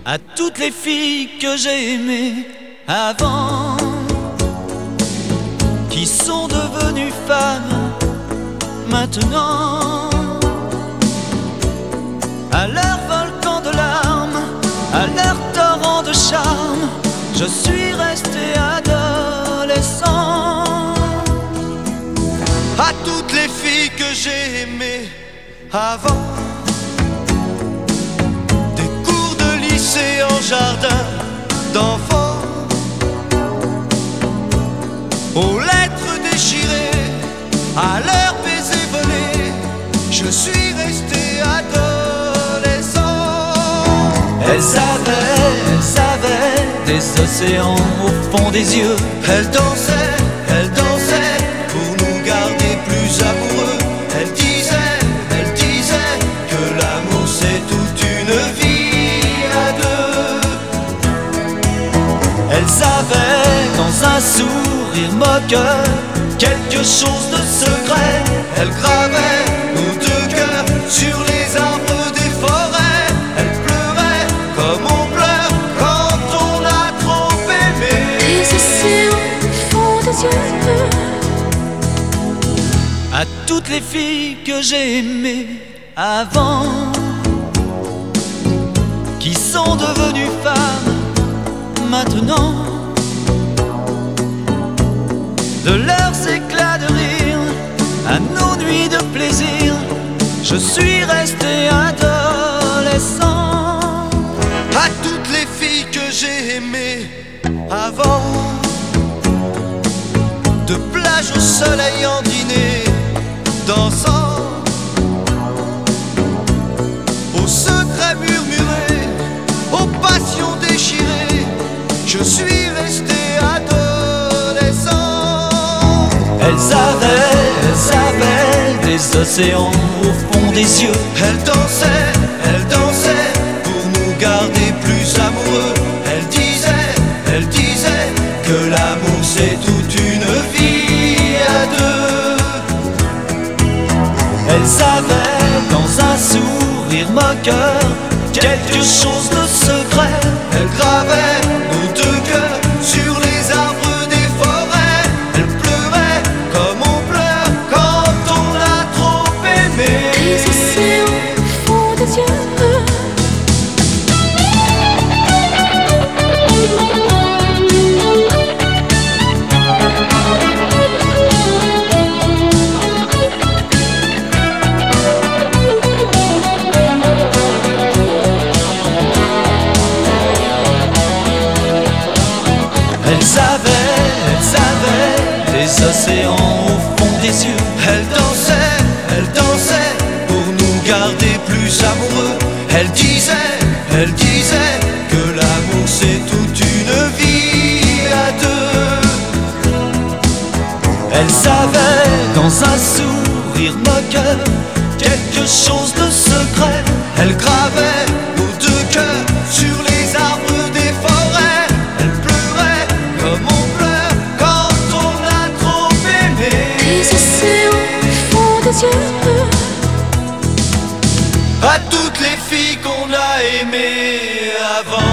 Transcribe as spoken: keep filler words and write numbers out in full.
À toutes les filles que j'ai aimées avant, qui sont devenues femmes maintenant. À leur volcan de larmes, à leur torrent de charme, je suis resté adolescent. À toutes les filles que j'ai aimées avant, des cours de lycée en jardin d'enfants, aux lettres déchirées, à leurs baisers volés, je suis resté adolescent. Elles avaient, elles avaient des océans au fond des yeux. Elles dansaient, elles dansaient pour nous garder plus amoureux. Elles disaient, elles disaient que l'amour c'est toute une vie à deux. Elles avaient dans un sourire moqueur quelque chose de secret. Elles gravaient nos deux cœurs sur les arbres des forêts. Elles pleuraient comme on pleure quand on a trop aimé. Les océans au fond des yeux. À toutes les filles que j'ai aimées avant, qui sont devenues femmes maintenant. De leurs éclats de rire à nos nuits de plaisir, je suis resté adolescent. À toutes les filles que j'ai aimées avant, de plage au soleil en dîner, dansant, aux secrets murmurés, aux passions déchirées, je suis resté adolescent. Elles avaient, elles avaient des océans au fond des yeux. Elles dansaient, elles dansaient pour nous garder plus amoureux. Elles disaient, elles disaient que l'amour c'est toute une vie à deux. Elles avaient dans un sourire moqueur quelque chose de secret. Elles gravaient nos deux cœurs sur les arbres des forêts. Elles pleuraient comme on pleure quand on a trop aimé. Les océans au fond des yeux. Elles avaient, elles avaient des océans au fond des yeux. Elles dansaient, elles dansaient pour nous garder plus amoureux. Elles disaient, elles disaient que l'amour c'est toute une vie à deux. Elles avaient dans un sourire moqueur quelque chose de secret. Elles gravaient nos deux cœurs sur les arbres des forêts. Elles pleuraient comme on pleure quand on a trop aimé. Les océans au fond des yeux. À toutes les filles qu'on a aimées avant.